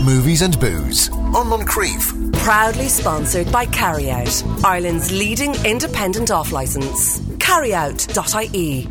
Movies and Booze on Moncrief. Proudly sponsored by Carryout, Ireland's leading independent off-licence. Carryout.ie.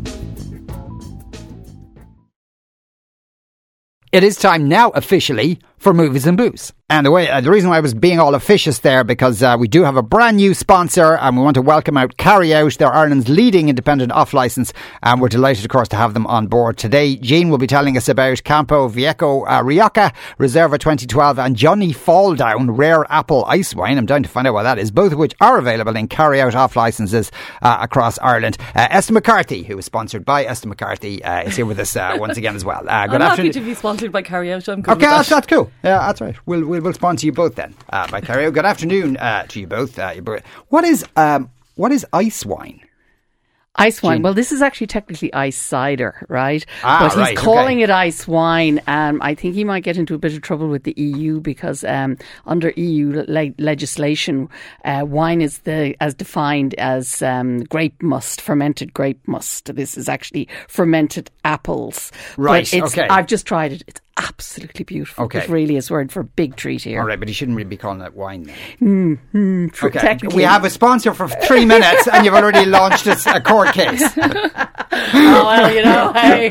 It is time now, officially, for Movies and Booze. And the reason why I was being all officious there, because we do have a brand new sponsor, and we want to welcome out Carryout. They're Ireland's leading independent off-licence, and we're delighted, of course, to have them on board today. Jean will be telling us about Campo Viejo Rioja, Reserva 2012, and Johnny Falldown Rare Apple Ice Wine. I'm dying to find out what that is, both of which are available in Carryout off-licences across Ireland. Esther McCarthy, who is sponsored by Esther McCarthy, is here with us once again as well. Good I'm afternoon. happy to be sponsored by Carryout. I'm good Okay, with that. that's cool. Yeah, that's right. We'll sponsor you both then by Carryout. Good afternoon to you both. What is ice wine? Ice wine. Well, this is actually technically ice cider, right? Ah, but he's calling it ice wine. I think he might get into a bit of trouble with the EU because under EU legislation, wine is as defined as grape must, fermented grape must. This is actually fermented apples. Right. But okay. I've just tried it. It's absolutely beautiful. Okay. It really is. We're in for a big treat here. All right, but you shouldn't really be calling it wine then. Okay. Technically. We have a sponsor for 3 minutes and you've already launched a court case. Well, hey.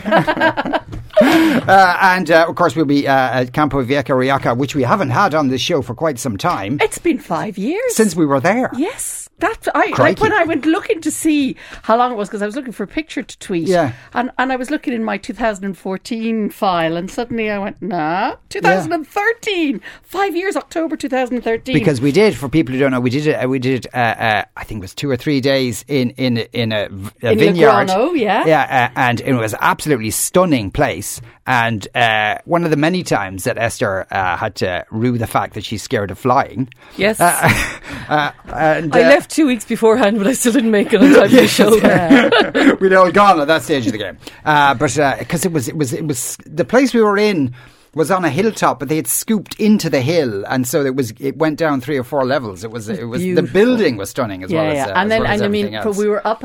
And of course we'll be at Campo Viejo Rioja, which we haven't had on this show for quite some time. It's been 5 years. Since we were there. Yes. Like when I went looking to see how long it was, because I was looking for a picture to tweet. Yeah. And I was looking in my 2014 file, and suddenly I went, 2013. 5 years, October 2013. Because we did, for people who don't know, we did it. I think it was 2 or 3 days in a vineyard. Legrano, yeah. Yeah, and it was absolutely stunning place. And one of the many times that Esther had to rue the fact that she's scared of flying. Yes. And I left 2 weeks beforehand, but I still didn't make it on time for the show. We'd all gone at that stage of the game. But because it was the place we were in was on a hilltop, but they had scooped into the hill, and so it went down 3 or 4 levels. It was the building was stunning as well as and then well as everything else. we were up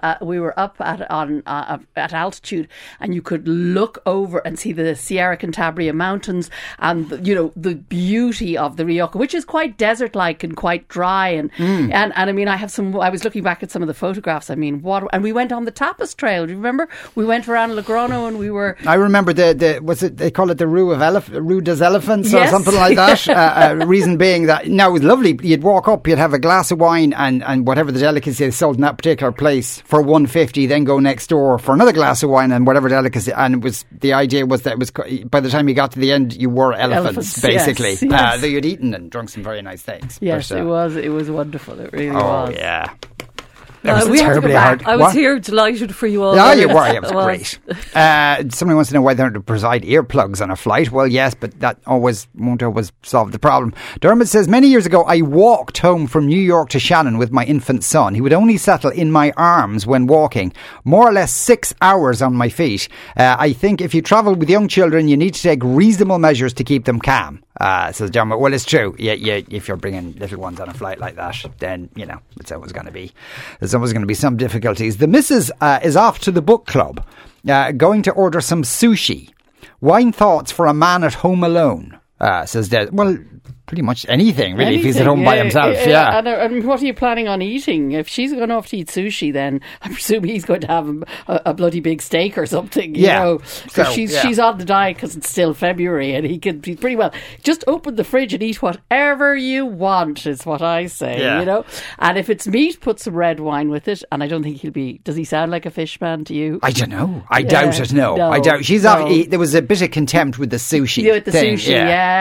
at altitude, and you could look over and see the Sierra Cantabria mountains and the beauty of the Rioja, which is quite desert-like and quite dry, and I mean I was looking back at some of the photographs. I mean, and we went on the Tapas Trail. Do you remember? We went around Legrano, and we were. I remember they call it the Rue des Elephants or yes. something like that. Reason being that it was lovely. You'd walk up, you'd have a glass of wine and whatever the delicacy they sold in that particular place for $1.50. Then go next door for another glass of wine and whatever delicacy. And the idea was that it was by the time you got to the end, you were elephants basically. Yes. Though you'd eaten and drunk some very nice things. Yes, but, it was wonderful. It really was. Oh yeah. We have to go terribly back. hard. I was What? here delighted for you all. Yeah, you were. It was great. Somebody wants to know why they don't provide earplugs on a flight. Well, yes, but that won't always solve the problem. Dermot says, many years ago, I walked home from New York to Shannon with my infant son. He would only settle in my arms when walking, more or less 6 hours on my feet. I think if you travel with young children, you need to take reasonable measures to keep them calm. Says Dermot. Well, it's true. Yeah. If you're bringing little ones on a flight like that, then there's always going to be some difficulties. The missus is off to the book club, going to order some sushi. Wine thoughts for a man at home alone. Says Des. Well, pretty much anything really. If he's at home by himself. Yeah. And what are you planning on eating? If she's going off to eat sushi, then I presume he's going to have a bloody big steak or something. Because she's on the diet because it's still February, and he could be pretty well just open the fridge and eat whatever you want. Is what I say. Yeah. And if it's meat, put some red wine with it. And I don't think he'll be. Does he sound like a fish man to you? I don't know. I doubt it. No, I doubt. She's off. There was a bit of contempt with the sushi. Yeah, with the thing. sushi.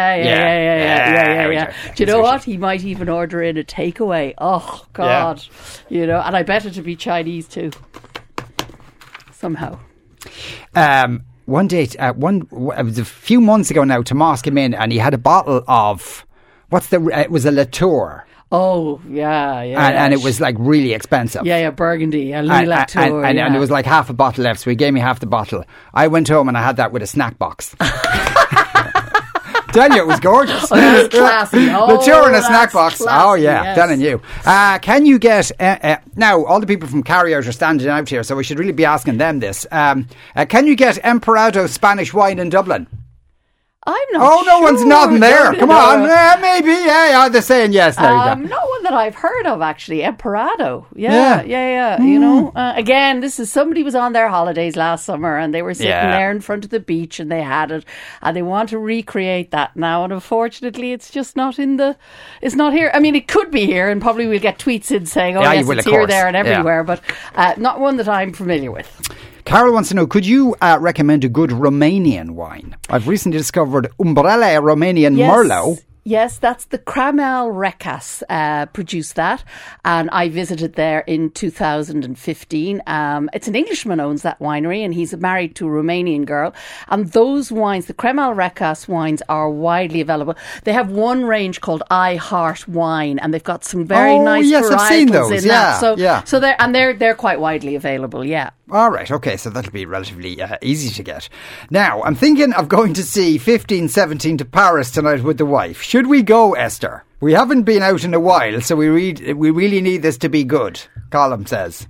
Yeah. Do you know sushi. what? He might even order in a takeaway. Oh, God. And I bet it to be Chinese too. Somehow. One day, it was a few months ago now, Tomas came in and he had a bottle of, it was a Latour. Oh, yeah. And it was like really expensive. Yeah, Burgundy. And Louis Latour. And there was like half a bottle left, so he gave me half the bottle. I went home and I had that with a snack box. Tell you, it was gorgeous. Oh, that's classy. The tour in a snack box. Classy, Oh, yeah, yes. telling you. Can you get... now, all the people from Carryout are standing out here, so we should really be asking them this. Can you get Emperado Spanish wine in Dublin? I'm not Oh, no one's sure. nodding there. No, Come no. on. Maybe. Yeah, they're saying yes. There you go. No one that I've heard of, actually. Emperado. Yeah. Yeah. You know, again, this is somebody was on their holidays last summer and they were sitting there in front of the beach and they had it and they want to recreate that now. And unfortunately, it's just not it's not here. I mean, it could be here and probably we'll get tweets in saying, yes, it's here, there and everywhere, but not one that I'm familiar with. Carol wants to know, could you recommend a good Romanian wine? I've recently discovered Umbrella Romanian Merlot. Yes, that's the Cramel Recas produced that, and I visited there in 2015. It's an Englishman owns that winery, and he's married to a Romanian girl. And those wines, the Cramel Recas wines, are widely available. They have one range called I Heart Wine, and they've got some very nice varietals I've seen those. in that. So they're quite widely available. Yeah. All right, okay, so that'll be relatively easy to get. Now, I'm thinking of going to see 1517 to Paris tonight with the wife. Should we go, Esther? We haven't been out in a while, so we really need this to be good, Colm says.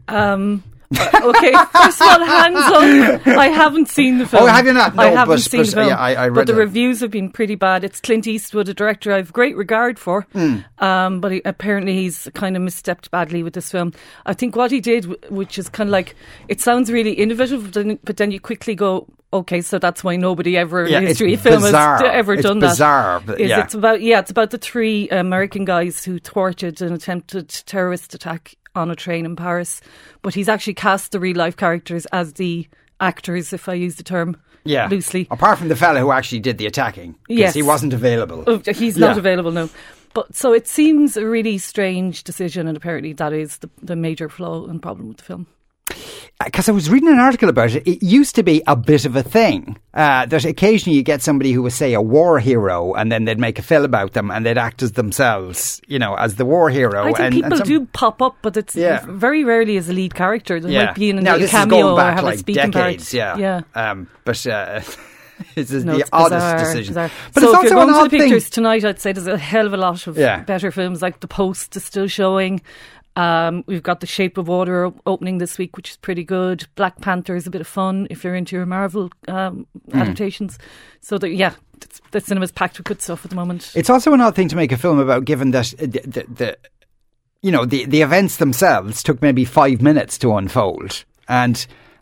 Okay, first of all, hands up. I haven't seen the film. Oh, have you not? No, I haven't seen the film. Yeah, I read but the reviews have been pretty bad. It's Clint Eastwood, a director I have great regard for. But apparently he's kind of misstepped badly with this film. I think what he did, which is kind of like, it sounds really innovative, but then you quickly go, okay, so that's why nobody ever in history of film has ever done that. It's bizarre. It's about the three American guys who thwarted an attempted terrorist attack on a train in Paris, but he's actually cast the real life characters as the actors, if I use the term loosely. Apart from the fella who actually did the attacking, because he wasn't available. Oh, he's not available, no. But so it seems a really strange decision, and apparently that is the major flaw and problem with the film. Because I was reading an article about it. It used to be a bit of a thing that occasionally you get somebody who was, say, a war hero, and then they'd make a film about them and they'd act as themselves, as the war hero. I think people do pop up, but it's very rarely as a lead character. They might be in a cameo or have a speaking decades, part. But it's the oddest decision. Bizarre. But so it's if also you're going an to odd the pictures thing tonight, I'd say there's a hell of a lot of better films, like The Post is still showing. We've got The Shape of Water opening this week, which is pretty good. Black Panther is a bit of fun if you're into your Marvel adaptations. So the cinema's packed with good stuff at the moment. It's also an odd thing to make a film about, given that the events themselves took maybe 5 minutes to unfold, and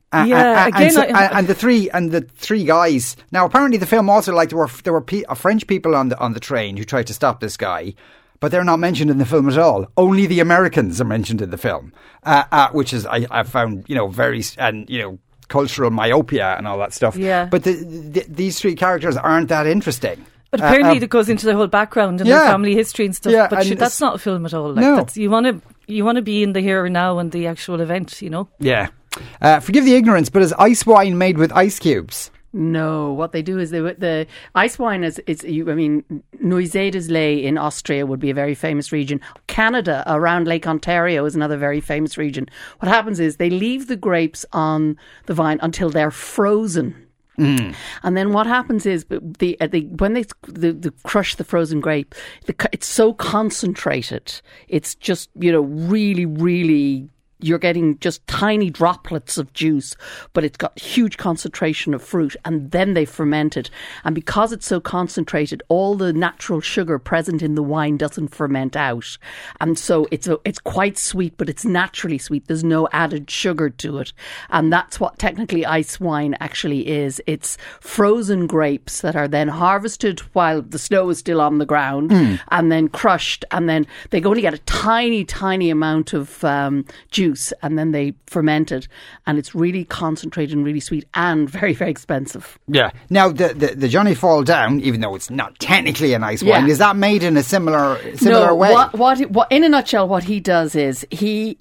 the three guys. Now, apparently, the film also, like, there were French people on the train who tried to stop this guy. But they're not mentioned in the film at all. Only the Americans are mentioned in the film, which is I found very cultural myopia and all that stuff. Yeah. But these three characters aren't that interesting. But apparently, it goes into their whole background and their family history and stuff. Yeah, but that's not a film at all. Like, no, you want to be in the here and now and the actual event. Yeah. Forgive the ignorance, but is ice wine made with ice cubes? No, what they do is the ice wine Neusiedl in Austria would be a very famous region. Canada around Lake Ontario is another very famous region. What happens is they leave the grapes on the vine until they're frozen. And then what happens is when they crush the frozen grape, it's so concentrated. It's just really, really. You're getting just tiny droplets of juice, but it's got huge concentration of fruit, and then they ferment it. And because it's so concentrated, all the natural sugar present in the wine doesn't ferment out. And so it's quite sweet, but it's naturally sweet. There's no added sugar to it. And that's what technically ice wine actually is. It's frozen grapes that are then harvested while the snow is still on the ground and then crushed. And then they only get a tiny, tiny amount of juice. And then they ferment it, and it's really concentrated and really sweet and very, very expensive. Yeah. Now, the Johnny Fall Down, even though it's not technically an ice wine, is that made in a similar way? What in a nutshell, what he does is he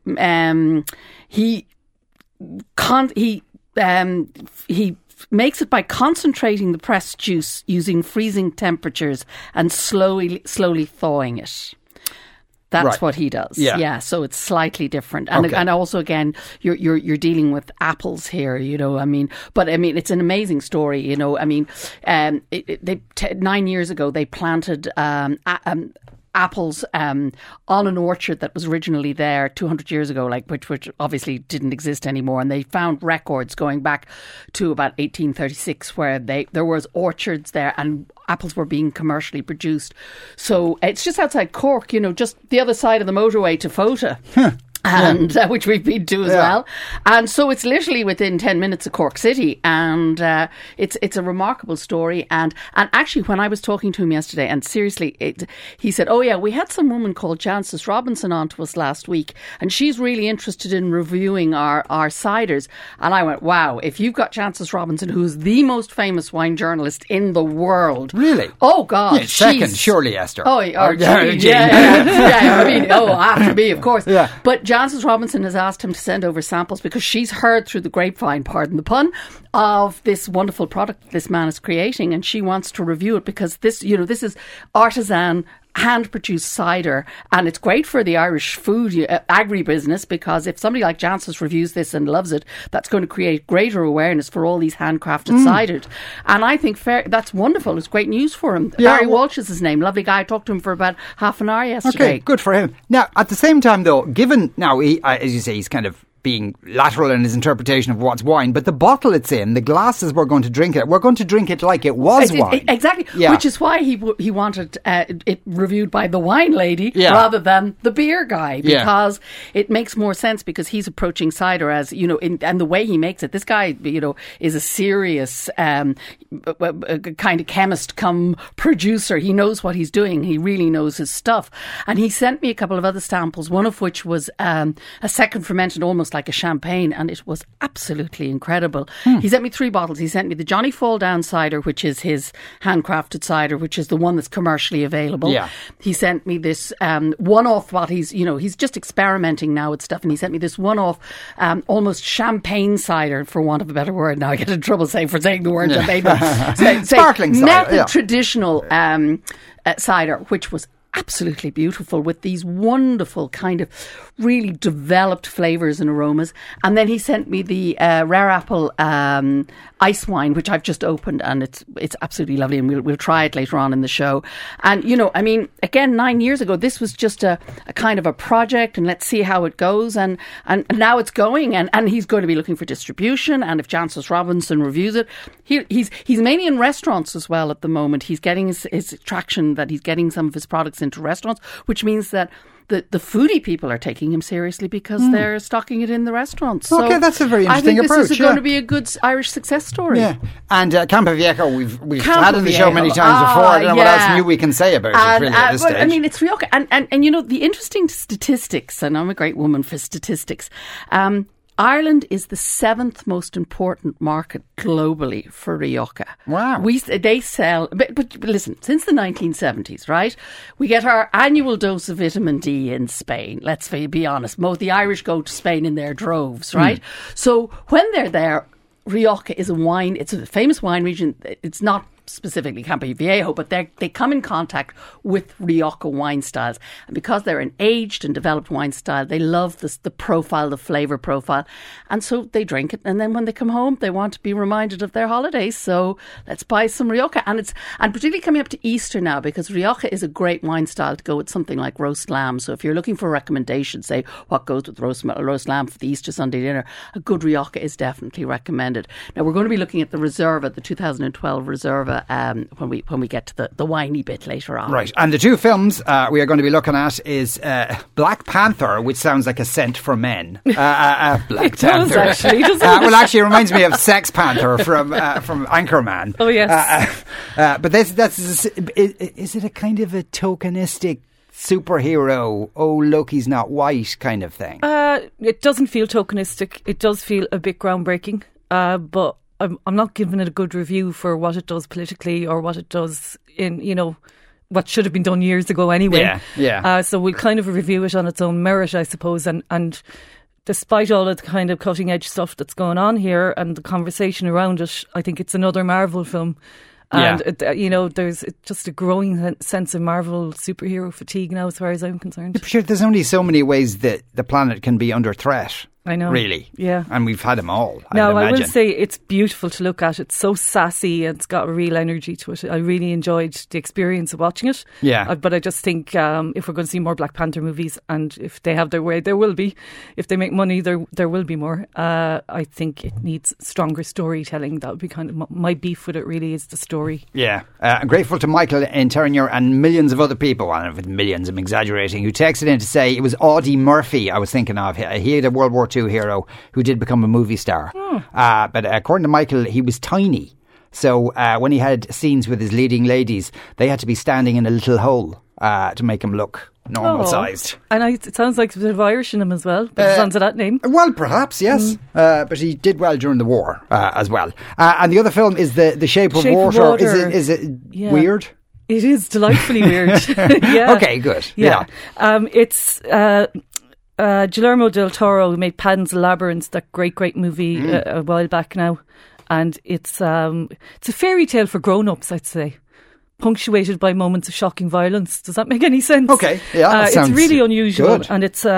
makes it by concentrating the pressed juice using freezing temperatures and slowly thawing it. That's what he does. Yeah. So it's slightly different, and also again, you're dealing with apples here. But it's an amazing story. 9 years ago they planted apples on an orchard that was originally there 200 years ago, like which obviously didn't exist anymore. And they found records going back to about 1836 where there was orchards there and apples were being commercially produced. So it's just outside Cork, just the other side of the motorway to Fota. And which we've been to as well, and so it's literally within 10 minutes of Cork City, and it's a remarkable story. And actually, when I was talking to him yesterday, and seriously, he said, "Oh yeah, we had some woman called Jancis Robinson on to us last week, and she's really interested in reviewing our ciders." And I went, "Wow! If you've got Jancis Robinson, who's the most famous wine journalist in the world, really? Oh God, yeah, second, surely, Esther. Oh, yeah. I mean, after me, of course. Yeah. But Jancis Robinson has asked him to send over samples because she's heard through the grapevine, pardon the pun, of this wonderful product this man is creating, and she wants to review it because this is artisan hand-produced cider, and it's great for the Irish food agri-business, because if somebody like Jancis reviews this and loves it, that's going to create greater awareness for all these handcrafted ciders. And I think that's wonderful. It's great news for him. Yeah, Barry Walsh is his name. Lovely guy. I talked to him for about half an hour yesterday. Okay, good for him. Now, at the same time, though, given now, he, as you say, he's kind of being lateral in his interpretation of what's wine, but the bottle it's in, the glasses we're going to drink it like it was wine. Exactly, which is why he wanted it reviewed by the wine lady rather than the beer guy, because it makes more sense, because he's approaching cider as, and the way he makes it. This guy, is a serious kind of chemist come producer. He knows what he's doing. He really knows his stuff. And he sent me a couple of other samples, one of which was a second fermented, almost like a champagne, and it was absolutely incredible. He sent me 3 bottles. He sent me the Johnny Fall Down cider, which is his handcrafted cider, which is the one that's commercially available. Yeah. He sent me this one-off, what he's just experimenting now with stuff, and he sent me this one-off almost champagne cider, for want of a better word. Now I get in trouble saying the word champagne. Sparkling cider. Method traditional cider, which was absolutely beautiful, with these wonderful kind of really developed flavours and aromas. And then he sent me the rare apple ice wine, which I've just opened, and it's absolutely lovely, and we'll try it later on in the show. And again, 9 years ago, this was just a kind of a project, and let's see how it goes, and now it's going, and he's going to be looking for distribution. And if Jancis Robinson reviews it, he's mainly in restaurants as well at the moment. He's getting his traction, that he's getting some of his products into restaurants, which means that the foodie people are taking him seriously, because they're stocking it in the restaurants. So okay, that's a very interesting approach. I think this is going to be a good Irish success story. Yeah. And Campaviejo, we've had on the show many times before. I don't know what else new we can say about it really at this stage. I mean, it's Rioja. And the interesting statistics, and I'm a great woman for statistics, Ireland is the 7th most important market globally for Rioja. Wow. They sell, but listen, since the 1970s, right? We get our annual dose of vitamin D in Spain. Let's be honest. The Irish go to Spain in their droves, right? So when they're there, Rioja is it's a famous wine region. It's not specifically Campo Viejo, but they come in contact with Rioja wine styles. And because they're an aged and developed wine style, they love the profile, the flavour profile. And so they drink it. And then when they come home, they want to be reminded of their holidays. So let's buy some Rioja. And particularly coming up to Easter now, because Rioja is a great wine style to go with something like roast lamb. So if you're looking for recommendations, say what goes with roast lamb for the Easter Sunday dinner, a good Rioja is definitely recommended. Now we're going to be looking at the Reserva, the 2012 Reserva, when we get to the winey bit later on. Right, and the 2 films we are going to be looking at is Black Panther, which sounds like a scent for men. Black Panther. Actually, well, actually, it reminds me of Sex Panther from Anchorman. Oh yes. But is it a kind of a tokenistic superhero, oh look, he's not white kind of thing? It doesn't feel tokenistic. It does feel a bit groundbreaking, but I'm not giving it a good review for what it does politically, or what it does in, what should have been done years ago anyway. Yeah. So we'll kind of review it on its own merit, I suppose. And despite all of the kind of cutting edge stuff that's going on here and the conversation around it, I think it's another Marvel film. And, there's just a growing sense of Marvel superhero fatigue now, as far as I'm concerned. Sure, there's only so many ways that the planet can be under threat. I know. Really. Yeah. And we've had them all, Now, I'd I will imagine. say it's beautiful to look at. It's so sassy and it's got a real energy to it. I really enjoyed the experience of watching it. Yeah. But I just think if we're going to see more Black Panther movies, and if they have their way, there will be. If they make money, there will be more. I think it needs stronger storytelling. That would be kind of my beef with it, really, is the story. Yeah. I'm grateful to Michael in Terranure and millions of other people, and with millions I'm exaggerating, who texted in to say it was Audie Murphy I was thinking of. He had a World War II hero who did become a movie star. But according to Michael, he was tiny. So when he had scenes with his leading ladies, they had to be standing in a little hole to make him look normal sized. And it sounds like there's a bit of Irish in him as well, by the sounds of that name. Well, perhaps, yes. But he did well during the war as well. And the other film is The Shape of Water. Is it weird? It is delightfully weird. Yeah. Okay, good. Yeah. It's Guillermo del Toro, who made Pan's Labyrinth, that great movie a while back now. And it's a fairy tale for grown-ups, I'd say, punctuated by moments of shocking violence. Does that make any sense? Okay, yeah, it's really unusual, good. and it's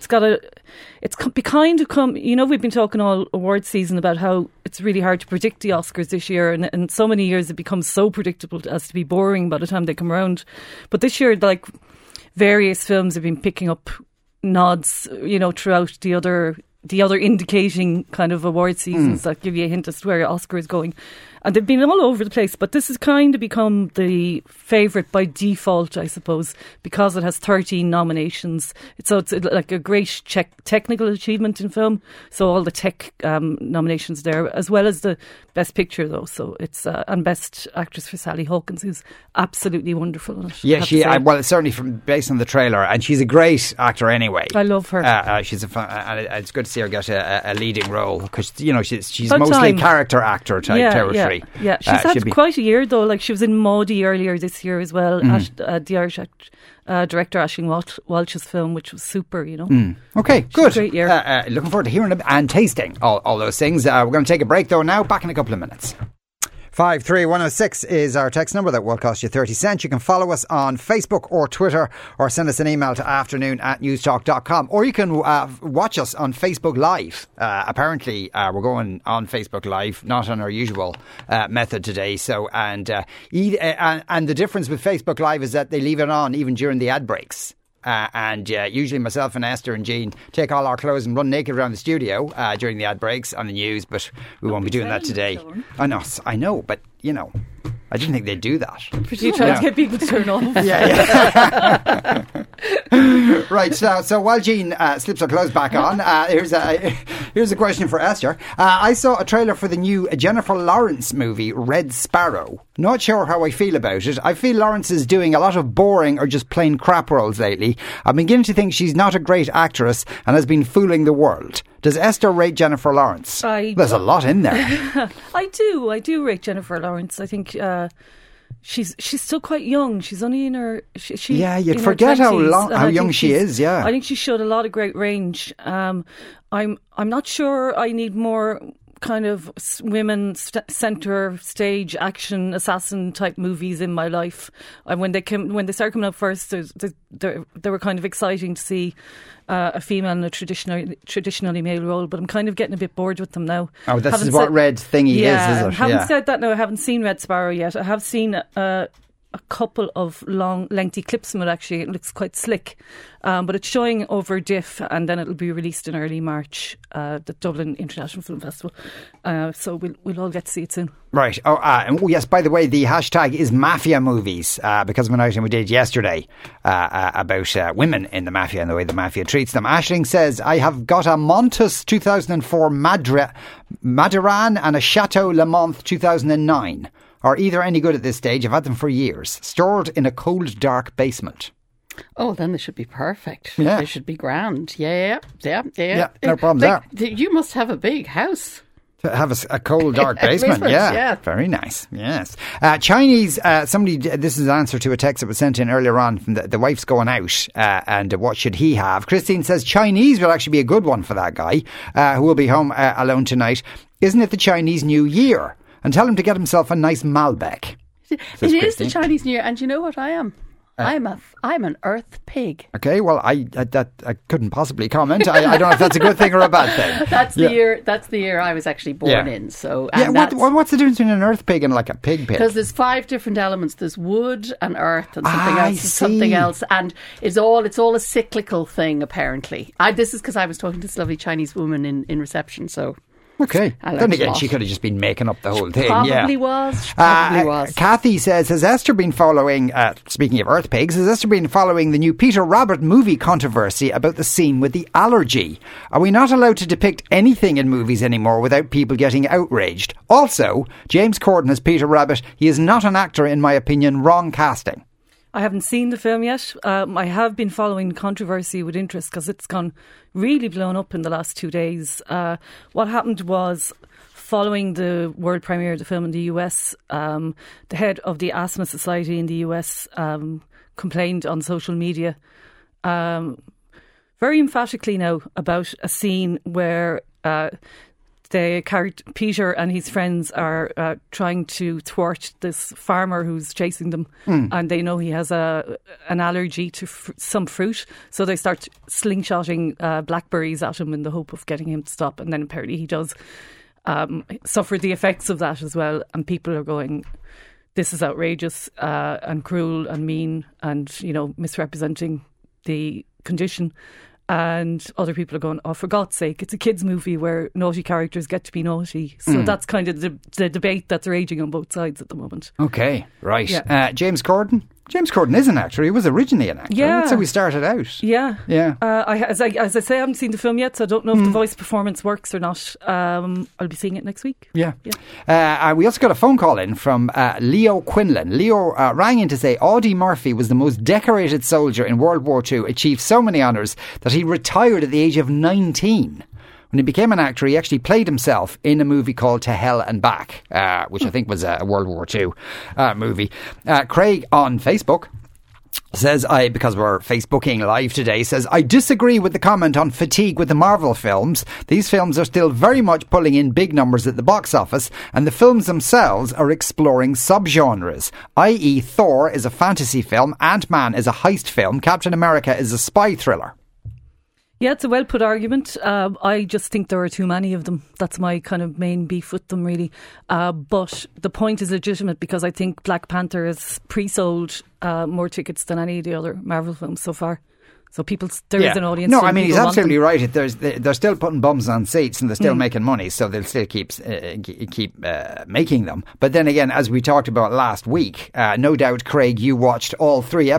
kind of come. You know, we've been talking all award season about how it's really hard to predict the Oscars this year, and so many years it becomes so predictable as to be boring by the time they come around. But this year, like, various films have been picking up nods, you know, throughout the other indicating kind of award seasons that give you a hint as to where Oscar is going. And they've been all over the place, but this has kind of become the favourite by default, I suppose, because it has 13 nominations. So it's like a great technical achievement in film. So all the tech nominations there, as well as the Best Picture, though. So it's and Best Actress for Sally Hawkins, who's absolutely wonderful in it. Yeah, well, it's certainly based on the trailer, and she's a great actor anyway. I love her. She's and it's good to see her get a leading role, because, you know, she's About mostly time. character actor type territory. Yeah, she's had quite a year though. Like, she was in Maudie earlier this year as well. The Irish director Aisling Walsh's film, which was super, you know. Okay, good. Great year. Looking forward to hearing them and tasting all those things. We're going to take a break though now. Back in a couple of minutes. 53106 is our text number. That will cost you 30 cents. You can follow us on Facebook or Twitter, or send us an email to afternoon@newstalk.com, or you can watch us on Facebook Live. Apparently we're going on Facebook Live, not on our usual method today. So and the difference with Facebook Live is that they leave it on even during the ad breaks. And usually myself and Esther and Jean take all our clothes and run naked around the studio during the ad breaks on the news, but we won't be doing that today. I know, but, you know, I didn't think they'd do that. You trying to get people to turn off. Yeah. Right, so while Jean slips her clothes back on, here's a question for Esther. I saw a trailer for the new Jennifer Lawrence movie, Red Sparrow. Not sure how I feel about it. I feel Lawrence is doing a lot of boring or just plain crap roles lately. I'm beginning to think she's not a great actress and has been fooling the world. Does Esther rate Jennifer Lawrence? There's a lot in there. I do rate Jennifer Lawrence. I think she's still quite young. She's only in her you'd forget how young she is. Yeah, I think she showed a lot of great range. I'm not sure I need more kind of women centre stage action assassin type movies in my life. When they started coming out first, they were kind of exciting to see a female in a traditionally male role, but I'm kind of getting a bit bored with them now. Oh, this is what Red Thingy is it? I haven't said that. No, I haven't seen Red Sparrow yet. I have seen a couple of lengthy clips from it, actually. It looks quite slick, but it's showing over DIFF, and then it'll be released in early March, the Dublin International Film Festival, so we'll all get to see it soon. Right. Yes, by the way, the hashtag is mafia movies, because of an item we did yesterday about women in the mafia and the way the mafia treats them. Aisling says, I have got a Montus 2004 Madiran and a Chateau Le Mont 2009. Are either any good at this stage? I've had them for years. Stored in a cold, dark basement. Oh, then they should be perfect. Yeah. They should be grand. Yeah. No problem there. You must have a big house. To have a cold, dark basement. Yeah. Very nice. Yes. Chinese, this is an answer to a text that was sent in earlier on from the wife's going out, and what should he have? Christine says Chinese will actually be a good one for that guy, who will be home alone tonight. Isn't it the Chinese New Year? And tell him to get himself a nice Malbec. It is the Chinese New Year, and you know what I am? I'm an earth pig. Okay, well, I couldn't possibly comment. I don't know if that's a good thing or a bad thing. That's the year I was actually born in. So what's the difference between an earth pig and like a pig? Because there's 5 different elements. There's wood and earth and something else and something else, and it's all a cyclical thing apparently. This is because I was talking to this lovely Chinese woman in reception. So. Okay. Then again, she could have just been making up the whole thing. Probably was. Kathy says, has Esther been following, speaking of earth pigs, has Esther been following the new Peter Rabbit movie controversy about the scene with the allergy? Are we not allowed to depict anything in movies anymore without people getting outraged? Also, James Corden as Peter Rabbit, he is not an actor in my opinion, wrong casting. I haven't seen the film yet. I have been following the controversy with interest because it's gone really blown up in the last 2 days. What happened was, following the world premiere of the film in the US, the head of the Asthma Society in the US complained on social media very emphatically now about a scene where Peter and his friends are trying to thwart this farmer who's chasing them, and they know he has an allergy to some fruit, so they start slingshotting blackberries at him in the hope of getting him to stop. And then apparently he does suffer the effects of that as well, and people are going, this is outrageous and cruel and mean and, misrepresenting the condition. And other people are going, oh, for God's sake, it's a kids' movie where naughty characters get to be naughty. So that's kind of the debate that's raging on both sides at the moment. Okay, right. Yeah. James Corden? James Corden is an actor. He was originally an actor. Yeah. That's how he started out. Yeah. Yeah. As I say, I haven't seen the film yet, so I don't know if the voice performance works or not. I'll be seeing it next week. Yeah. We also got a phone call in from Leo Quinlan. Leo rang in to say Audie Murphy was the most decorated soldier in World War II, achieved so many honours that he retired at the age of 19. When he became an actor, he actually played himself in a movie called To Hell and Back, which I think was a World War II movie. Craig on Facebook says, because we're Facebooking live today, says, I disagree with the comment on fatigue with the Marvel films. These films are still very much pulling in big numbers at the box office, and the films themselves are exploring subgenres, i.e. Thor is a fantasy film, Ant-Man is a heist film, Captain America is a spy thriller. Yeah, it's a well-put argument. I just think there are too many of them. That's my kind of main beef with them, really. But the point is legitimate because I think Black Panther has pre-sold more tickets than any of the other Marvel films so far. So there is an audience. No, I mean, he's absolutely right. They're still putting bums on seats and they're still making money, so they'll still keep making them. But then again, as we talked about last week, no doubt, Craig, you watched all three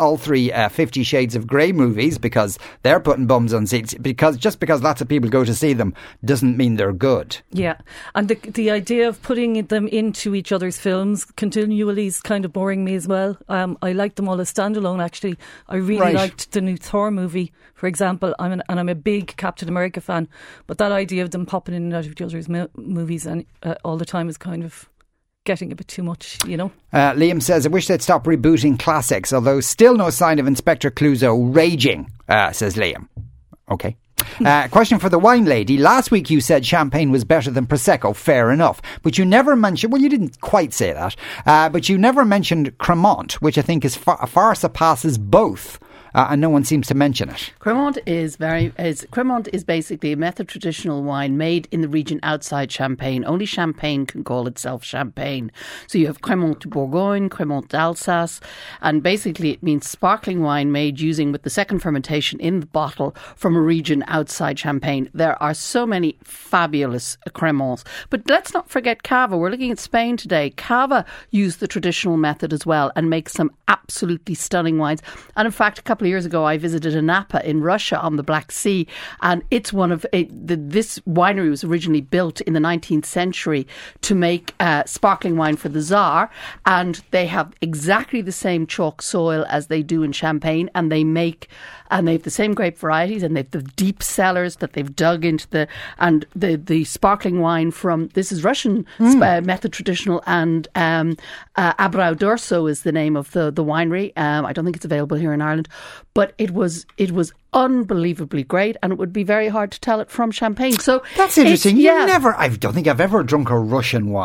50 Shades of Grey movies because they're putting bums on seats. Just because lots of people go to see them doesn't mean they're good. Yeah, and the idea of putting them into each other's films continually is kind of boring me as well. I like them all as standalone. Actually, I really liked the new Thor movie, for example. I'm a big Captain America fan, but that idea of them popping in and out of each other's movies and all the time is kind of getting a bit too much, Liam says, I wish they'd stop rebooting classics, although still no sign of Inspector Clouseau raging, says Liam. Okay. Question for the wine lady. Last week you said champagne was better than Prosecco. Fair enough. But you never mentioned, well, you didn't quite say that, but you never mentioned Cremant, which I think is far surpasses both. And no one seems to mention it. Cremant is basically a method traditional wine made in the region outside Champagne. Only Champagne can call itself Champagne. So you have Cremant de Bourgogne, Cremant d'Alsace, and basically it means sparkling wine made with the second fermentation in the bottle from a region outside Champagne. There are so many fabulous Cremants. But let's not forget Cava. We're looking at Spain today. Cava used the traditional method as well and makes some absolutely stunning wines. And in fact, a couple of years ago, I visited a Napa in Russia on the Black Sea, and it's this winery was originally built in the 19th century to make sparkling wine for the Tsar, and they have exactly the same chalk soil as they do in Champagne, and they have the same grape varieties, and they have the deep cellars that they've dug into the sparkling wine from, this is Russian method traditional, and Abrau d'Urso is the name of the winery. I don't think it's available here in Ireland, but it was unbelievably great, and it would be very hard to tell it from Champagne. So that's interesting. I don't think I've ever drunk a Russian wine.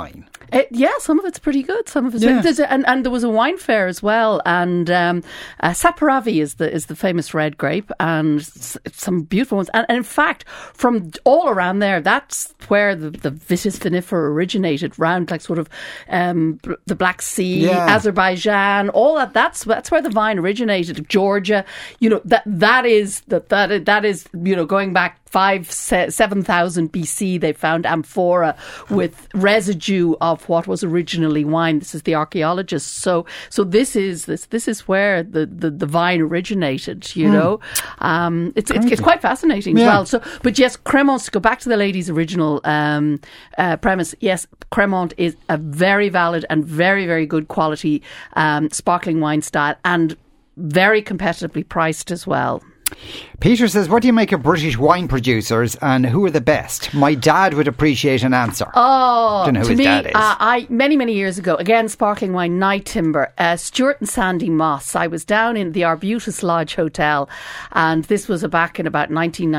Some of it's pretty good. Some of it's Yeah. and there was a wine fair as well. And Saperavi is the famous red grape, and some beautiful ones. And in fact, from all around there, that's where the Vitis vinifera originated. Round like sort of the Black Sea, Azerbaijan, all that. That's where the vine originated. Georgia, that is going back 7,000 BC. They found amphora with residue of what was originally wine. This is the archaeologists. So this is where the vine originated. It's quite fascinating as well. So, but yes, Cremant. To go back to the lady's original premise, yes, Cremant is a very valid and very, very good quality sparkling wine style, and very competitively priced as well. Peter says, what do you make of British wine producers and who are the best? My dad would appreciate an answer. Oh, don't know who to his me, dad is. Many years ago, again, sparkling wine, Night Timber, Stuart and Sandy Moss. I was down in the Arbutus Lodge Hotel, and this was back in about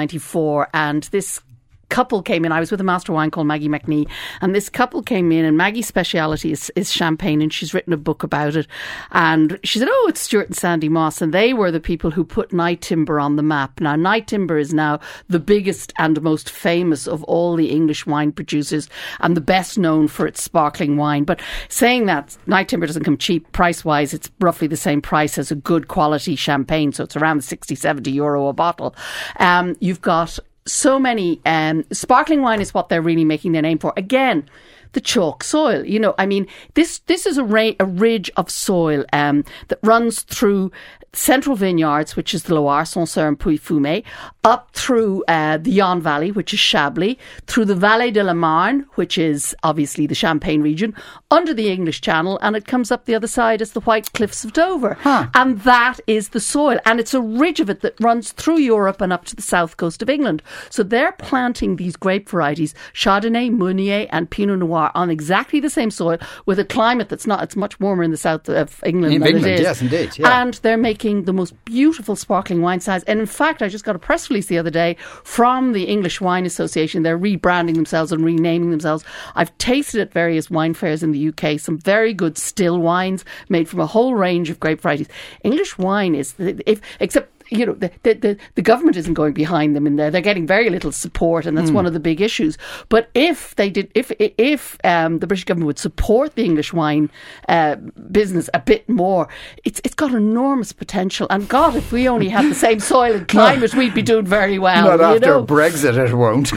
1994, and this couple came in. I was with a master wine called Maggie McNee, and this couple came in, and Maggie's speciality is champagne, and she's written a book about it. And she said, oh, it's Stuart and Sandy Moss, and they were the people who put Night Timber on the map. Now, Night Timber is now the biggest and most famous of all the English wine producers, and the best known for its sparkling wine. But saying that, Night Timber doesn't come cheap price-wise. It's roughly the same price as a good quality champagne, so it's around 60, 70 euro a bottle. You've got so many, sparkling wine is what they're really making their name for. Again, the chalk soil. This is a ridge of soil that runs through central vineyards, which is the Loire, Sancerre and Puy-Fumé, up through the Yonne Valley, which is Chablis, through the Vallée de la Marne, which is obviously the Champagne region, under the English Channel, and it comes up the other side as the White Cliffs of Dover. And that is the soil. And it's a ridge of it that runs through Europe and up to the south coast of England. So they're planting these grape varieties, Chardonnay, Meunier and Pinot Noir, on exactly the same soil with a climate it's much warmer in the south of England than it is. Yes, indeed. Yeah. And they're making the most beautiful sparkling wine styles. And in fact, I just got a press release the other day from the English Wine Association. They're rebranding themselves and renaming themselves. I've tasted at various wine fairs in the UK some very good still wines made from a whole range of grape varieties. English wine is, except the government isn't going behind them in there. They're getting very little support, and that's one of the big issues. But if they did, if the British government would support the English wine business a bit more, it's got enormous potential. And God, if we only had the same soil and climate, we'd be doing very well. Not after Brexit, it won't.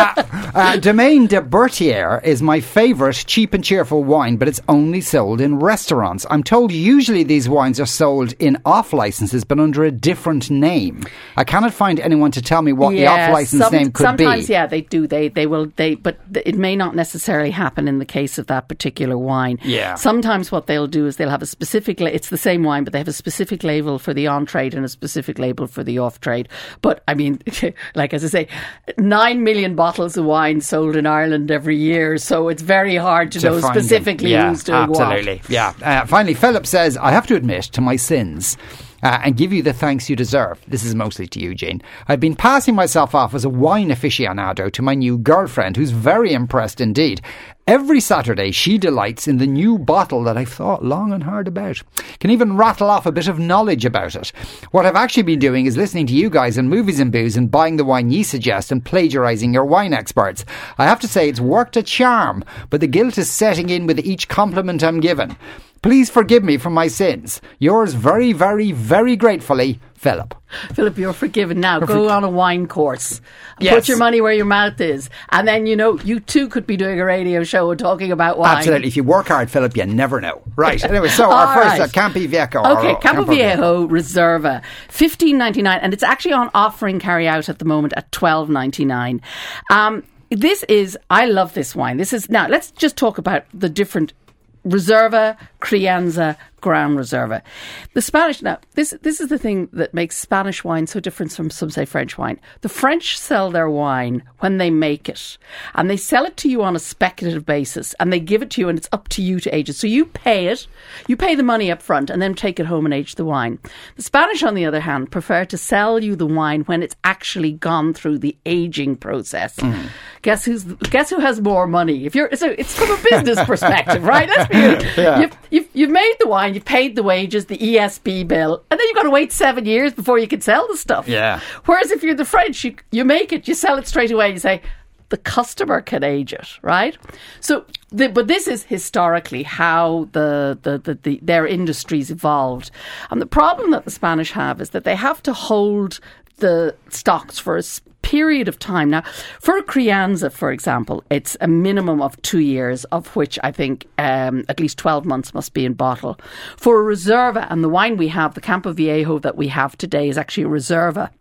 Domaine de Berthier is my favourite cheap and cheerful wine, but it's only sold in restaurants. I'm told usually these wines are sold in off licenses, but under a different name. I cannot find anyone to tell me what the off-license name could be. Sometimes, they do. They will. But it may not necessarily happen in the case of that particular wine. Yeah. Sometimes what they'll do is they'll have a specific. It's the same wine, but they have a specific label for the on-trade and a specific label for the off-trade. But I mean, like as I say, 9 million bottles of wine sold in Ireland every year, so it's very hard to know specifically who's doing absolutely. what. Yeah. Finally, Philip says, I have to admit to my sins. And give you the thanks you deserve. This is mostly to you, Jane. I've been passing myself off as a wine aficionado to my new girlfriend, who's very impressed indeed. Every Saturday, she delights in the new bottle that I've thought long and hard about. Can even rattle off a bit of knowledge about it. What I've actually been doing is listening to you guys and Movies and Booze and buying the wine ye suggest and plagiarising your wine experts. I have to say it's worked a charm, but the guilt is setting in with each compliment I'm given. Please forgive me for my sins. Yours very, very, very gratefully, Philip. Philip, you're forgiven now. Go on a wine course. Yes. Put your money where your mouth is. And then, you too could be doing a radio show and talking about wine. Absolutely. If you work hard, Philip, you never know. Right. Anyway, so our first Campo Viejo. Okay, Campo Viejo Reserva, $15.99. And it's actually on offering carry out at the moment at $12.99. I love this wine. Now, let's just talk about the different Reserva, Crianza, Gran Reserva. The Spanish, now, this is the thing that makes Spanish wine so different from, some say, French wine. The French sell their wine when they make it, and they sell it to you on a speculative basis, and they give it to you, and it's up to you to age it. So you pay it, you pay the money up front, and then take it home and age the wine. The Spanish, on the other hand, prefer to sell you the wine when it's actually gone through the aging process. Guess who has more money? It's from a business perspective, right? Let's be honest. You've made the wine, you've paid the wages, the ESB bill, and then you've got to wait 7 years before you can sell the stuff. Yeah. Whereas if you're the French, you make it, you sell it straight away. You say the customer can age it, right? So, but this is historically how their industries evolved, and the problem that the Spanish have is that they have to hold the stocks for a period of time. Now, for a Crianza, for example, it's a minimum of 2 years, of which I think at least 12 months must be in bottle. For a Reserva, and the wine we have, the Campo Viejo that we have today, is actually a Reserva.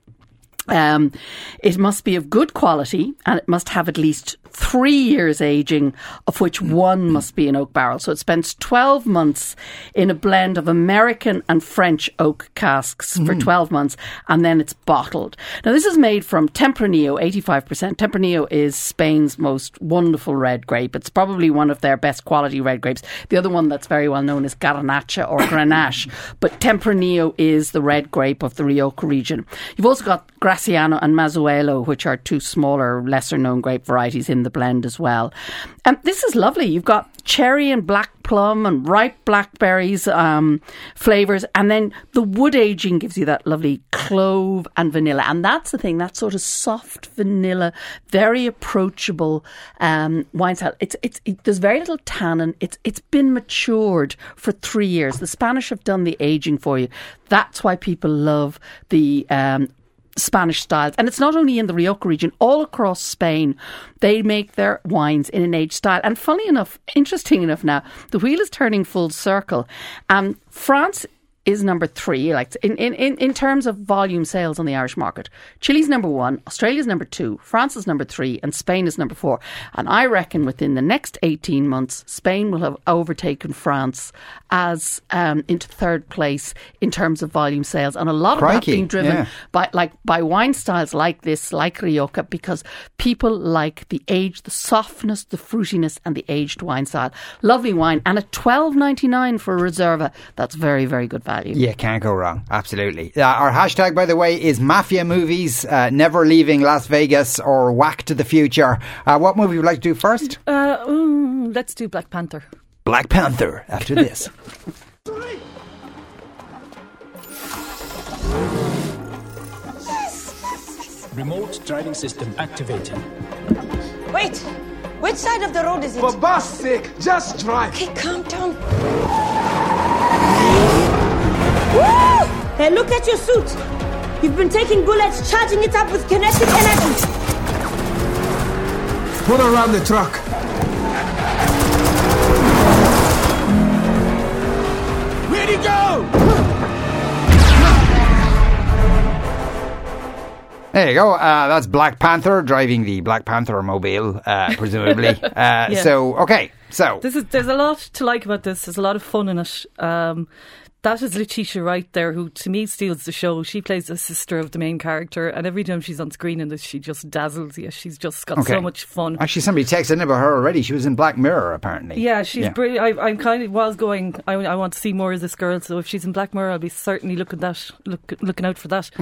It must be of good quality, and it must have at least 3 years aging, of which 1 must be in oak barrel. So it spends 12 months in a blend of American and French oak casks for 12 months, and then it's bottled. Now, this is made from Tempranillo, 85%. Tempranillo is Spain's most wonderful red grape. It's probably one of their best quality red grapes. The other one that's very well known is Garnacha or Grenache, but Tempranillo is the red grape of the Rioja region. You've also got Graciano and Mazuelo, which are 2 smaller, lesser-known grape varieties in the blend as well. And this is lovely. You've got cherry and black plum and ripe blackberries flavours, and then the wood aging gives you that lovely clove and vanilla. And that's the thing, that sort of soft vanilla, very approachable wine style. There's very little tannin. It's been matured for 3 years. The Spanish have done the aging for you. That's why people love the Spanish styles. And it's not only in the Rioja region, all across Spain, they make their wines in an aged style. And funny enough, interesting enough now, the wheel is turning full circle. France is number 3, like in terms of volume sales on the Irish market. Chile's number 1, Australia's number 2, France is number 3, and Spain is number 4. And I reckon within the next 18 months, Spain will have overtaken France as into 3rd place in terms of volume sales. And a lot of that being driven by wine styles like this, like Rioja, because people like the age, the softness, the fruitiness, and the aged wine style. Lovely wine, and at $12.99 for a Reserva, that's very, very good value. Yeah, can't go wrong. Absolutely. Our hashtag, by the way, is Mafia Movies, Never Leaving Las Vegas, or Whack to the Future. What movie would you like to do first? Let's do Black Panther. Black Panther, after this. Remote driving system activated. Wait! Which side of the road is it? For God's sake, just drive. Okay, calm down. Woo! Hey, look at your suit. You've been taking bullets, charging it up with kinetic energy. Put around the truck. Where'd he go? There you go. That's Black Panther driving the Black Panther mobile, presumably. So, okay. So there's a lot to like about this. There's a lot of fun in it. That is Letitia Wright there, who to me steals the show. She plays the sister of the main character, and every time she's on screen in this, she just dazzles you. She's just got so much fun. Actually, somebody texted in about her already. She was in Black Mirror, apparently. Yeah, she's brilliant. I'm kind of I want to see more of this girl. So if she's in Black Mirror, I'll be certainly looking out for that.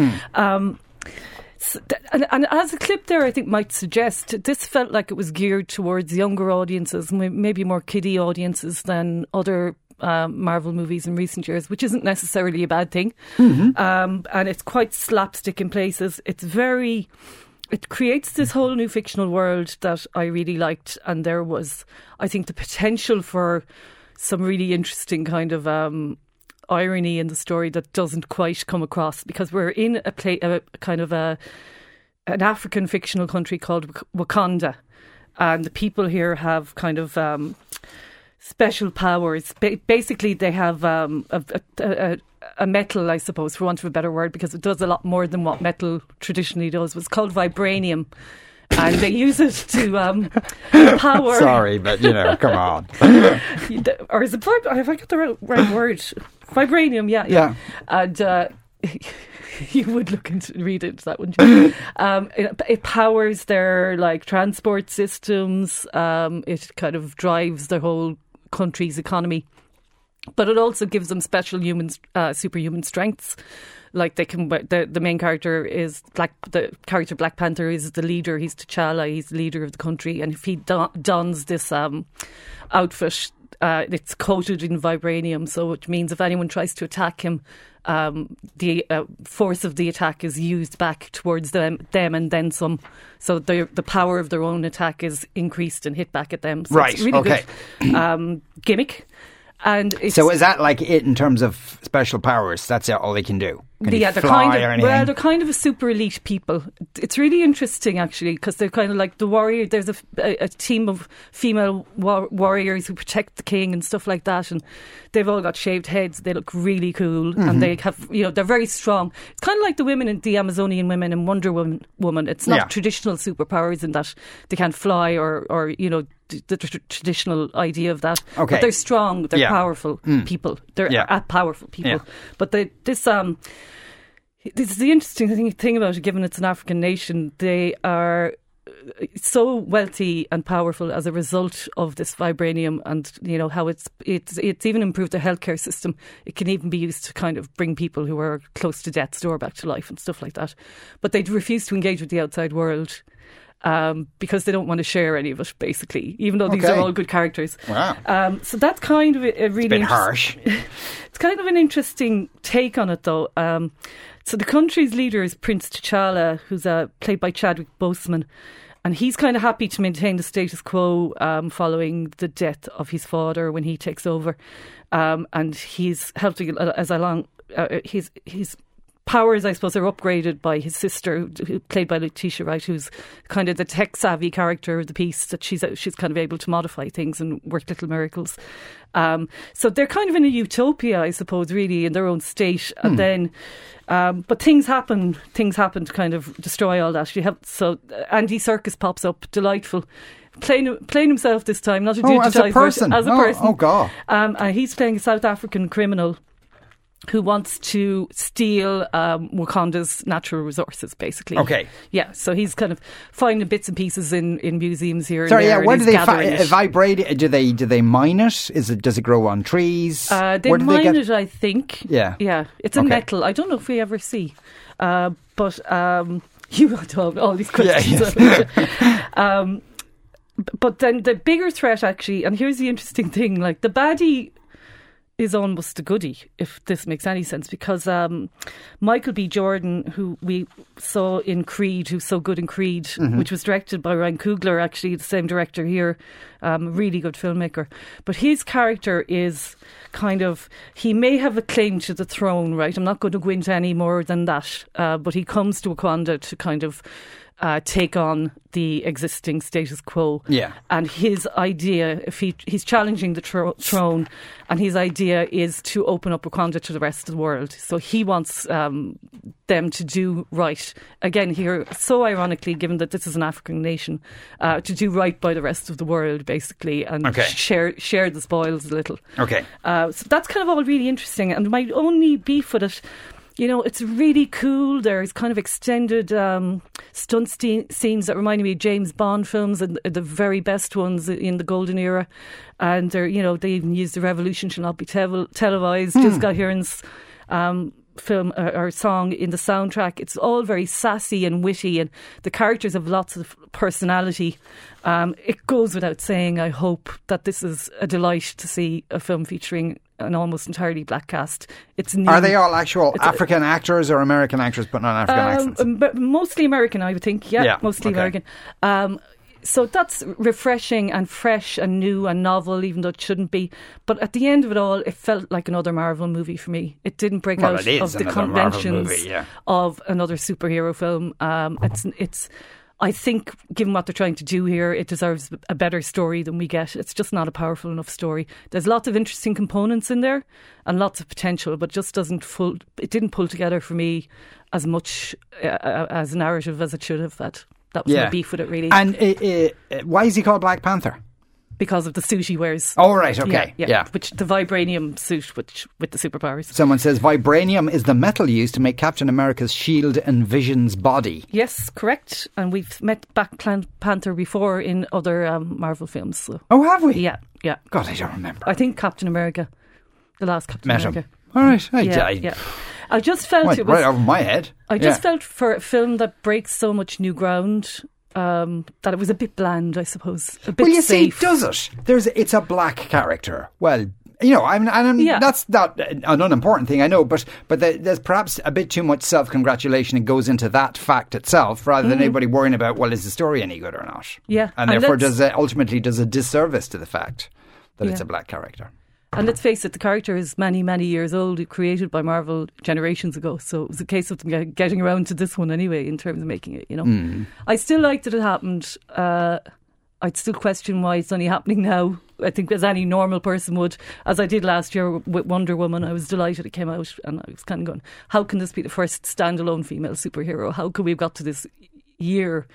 And as a clip there, I think might suggest, this felt like it was geared towards younger audiences, maybe more kiddie audiences than other Marvel movies in recent years, which isn't necessarily a bad thing. And it's quite slapstick in places. It creates this whole new fictional world that I really liked, and there was, I think, the potential for some really interesting kind of irony in the story that doesn't quite come across, because we're in an African fictional country called Wakanda, and the people here have kind of special powers. Basically, they have a metal, I suppose, for want of a better word, because it does a lot more than what metal traditionally does. It's called vibranium. And they use it to power. Sorry, but come on. Or is it have I got the right word? Vibranium, yeah. And you would read into that, wouldn't you? It powers their transport systems. It kind of drives the whole country's economy, but it also gives them special superhuman strengths. Like they can, the main character is the character Black Panther is the leader. He's T'Challa. He's the leader of the country, and if he dons this outfit, it's coated in vibranium. So which means if anyone tries to attack him, the force of the attack is used back towards them and then some. So the power of their own attack is increased and hit back at them. So it's really good gimmick. And so is that like it in terms of special powers? That's all they can do? Can he fly or anything? Well, they're kind of a super elite people. It's really interesting, actually, because they're kind of like the warrior. There's a team of female warriors who protect the king and stuff like that, and they've all got shaved heads. They look really cool, and they have, they're very strong. It's kind of like the women in the Amazonian women in Wonder Woman. It's not traditional superpowers in that they can't fly or the traditional idea of that. Okay. But they're strong. They're powerful people. They're powerful people. Yeah. But this is the interesting thing about it, given it's an African nation. They are so wealthy and powerful as a result of this vibranium, and how it's even improved their healthcare system. It can even be used to kind of bring people who are close to death's door back to life and stuff like that. But they refuse to engage with the outside world. Because they don't want to share any of it, basically, even though these are all good characters. Wow. So that's kind of a really... It's a bit harsh. It's kind of an interesting take on it, though. So the country's leader is Prince T'Challa, who's played by Chadwick Boseman. And he's kind of happy to maintain the status quo following the death of his father when he takes over. And he's helping as along... His powers, I suppose, are upgraded by his sister, played by Letitia Wright, who's kind of the tech-savvy character of the piece, that she's kind of able to modify things and work little miracles. So they're kind of in a utopia, I suppose, really, in their own state. And then, but things happen to kind of destroy all that. So Andy Serkis pops up, delightful. Playing himself this time, not a digitized as a person. As a person. Oh, God. He's playing a South African criminal who wants to steal Wakanda's natural resources, basically. Okay. Yeah, so he's kind of finding bits and pieces in museums here Sorry, and there. Where do they vibrate it? Do they mine it? Does it grow on trees? They mine it, I think. Yeah. Yeah, it's a metal. I don't know if we ever see. But you got all these questions. Yeah. But then the bigger threat, actually, and here's the interesting thing, like the baddie is almost a goodie, if this makes any sense, because Michael B. Jordan, who we saw in Creed, who's so good in Creed, which was directed by Ryan Coogler, actually the same director here, really good filmmaker. But his character is kind of, he may have a claim to the throne, right? I'm not going to go into any more than that, but he comes to Wakanda to kind of take on the existing status quo. Yeah. And his idea, he's challenging the throne, and his idea is to open up Wakanda to the rest of the world. So he wants them to do right. Again, here, so ironically, given that this is an African nation, to do right by the rest of the world, basically, and share the spoils a little. Okay. So that's kind of all really interesting. And my only beef with it, it's really cool. There's kind of extended stunt scenes that remind me of James Bond films, and the very best ones in the golden era. And they're, they even use The Revolution Shall Not Be Televised. Just got Heron's film or song in the soundtrack. It's all very sassy and witty, and the characters have lots of personality. It goes without saying, I hope that this is a delight to see a film featuring an almost entirely black cast. It's new. Are they all actual African actors or American actors putting on African accents? Mostly American, I would think. Yeah, mostly American. So that's refreshing and fresh and new and novel, even though it shouldn't be. But at the end of it all, it felt like another Marvel movie for me. It didn't break out of the conventions of another superhero film. It's I think, given what they're trying to do here, it deserves a better story than we get. It's just not a powerful enough story. There's lots of interesting components in there and lots of potential, but just it didn't pull together for me as much as narrative as it should have had. That was my beef with it, really. And why is he called Black Panther? Because of the suit he wears. Oh, right, okay. Yeah. Which the vibranium suit with the superpowers. Someone says vibranium is the metal used to make Captain America's shield and Vision's body. Yes, correct. And we've met Black Panther before in other Marvel films. So. Oh, have we? Yeah. God, I don't remember. I think Captain America, the last Captain America. Him. All right. I just felt it was... right over my head. I just felt for a film that breaks so much new ground... that it was a bit bland, I suppose. A bit well, you safe. see, does it? It's a black character. Well, that's not an unimportant thing, I know, but there's perhaps a bit too much self-congratulation that goes into that fact itself, rather than anybody worrying about, well, is the story any good or not? Yeah. And therefore ultimately does a disservice to the fact that it's a black character. And let's face it, the character is many, many years old, created by Marvel generations ago. So it was a case of them getting around to this one anyway, in terms of making it, you know. I still liked that it happened. I'd still question why it's only happening now. I think as any normal person would, as I did last year with Wonder Woman. I was delighted it came out, and I was kind of going, how can this be the first standalone female superhero? How could we have got to this year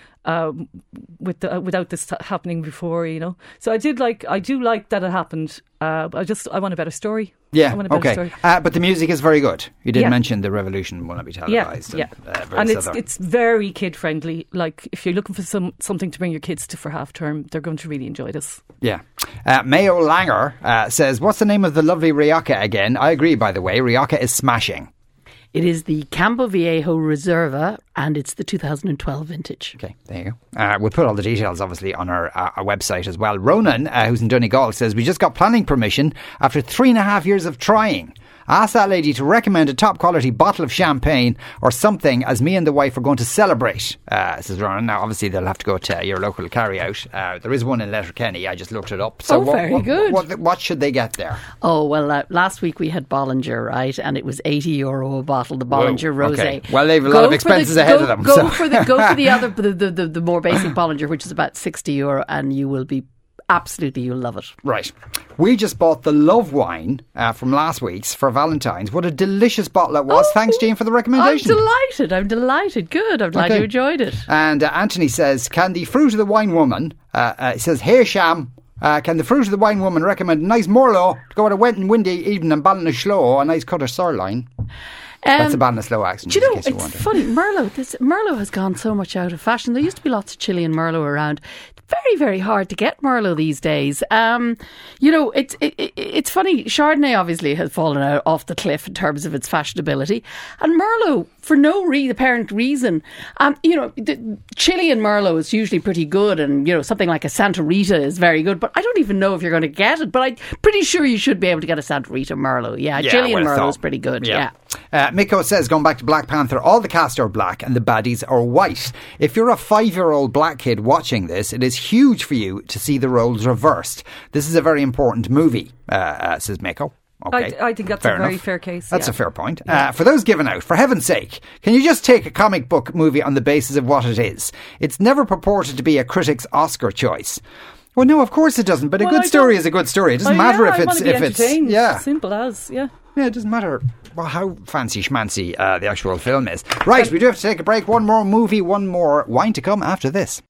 without this happening before, you know? So I do like that it happened. I want a better story. Yeah, I want a better story. But the music is very good. You did mention the Revolution will not be televised. And it's very kid friendly. Like if you're looking for something to bring your kids to for half term, they're going to really enjoy this. Yeah. Mayo Langer says, what's the name of the lovely Rioja again? I agree, by the way. Rioja is smashing. It is the Campo Viejo Reserva, and it's the 2012 vintage. Okay, there you go. We'll put all the details, obviously, on our website as well. Ronan, who's in Donegal, says, we just got planning permission after 3.5 years of trying. Ask that lady to recommend a top quality bottle of champagne or something, as me and the wife are going to celebrate, says Ronan. Now, obviously, they'll have to go to your local carry-out. There is one in Letterkenny. I just looked it up. So very good. What should they get there? Oh, well, last week we had Bollinger, right? And it was €80 a bottle, the Bollinger Rosé. Okay. Well, they have a lot of expenses ahead of them. Go for the other, the more basic Bollinger, which is about €60, and you will be absolutely, you'll love it. Right. We just bought the Love Wine from last week's for Valentine's. What a delicious bottle it was. Thanks, Jean, for the recommendation. I'm delighted. Good. I'm glad you enjoyed it. And Anthony says, can the Fruit of the Wine Woman, it says, hey Sham, can the Fruit of the Wine Woman recommend a nice Merlot to go on a wet and windy evening in Ballinasloe, a nice cutter sirloin? That's a Ballinasloe accent. Do you know, it's funny, Merlot has gone so much out of fashion. There used to be lots of Chilean Merlot around. Very, very hard to get Merlot these days. You know, it's funny. Chardonnay obviously has fallen out off the cliff in terms of its fashionability, and Merlot, for no apparent reason. You know, the Chilean Merlot is usually pretty good, and you know, something like a Santa Rita is very good. But I don't even know if you're going to get it. But I'm pretty sure you should be able to get a Santa Rita Merlot. Yeah, Chilean Merlot is pretty good. Yeah. Miko says, going back to Black Panther, all the cast are black and the baddies are white. If you're a 5-year-old black kid watching this, it is huge for you to see the roles reversed. This is a very important movie, says Miko. Okay. I think that's very fair case. That's a fair point. For those given out, for heaven's sake, can you just take a comic book movie on the basis of what it is? It's never purported to be a critic's Oscar choice. Well, no, of course it doesn't. But a good story is a good story. It doesn't matter if it's simple as Yeah, it doesn't matter how fancy schmancy the actual film is. Right, we do have to take a break. One more movie, one more wine to come after this.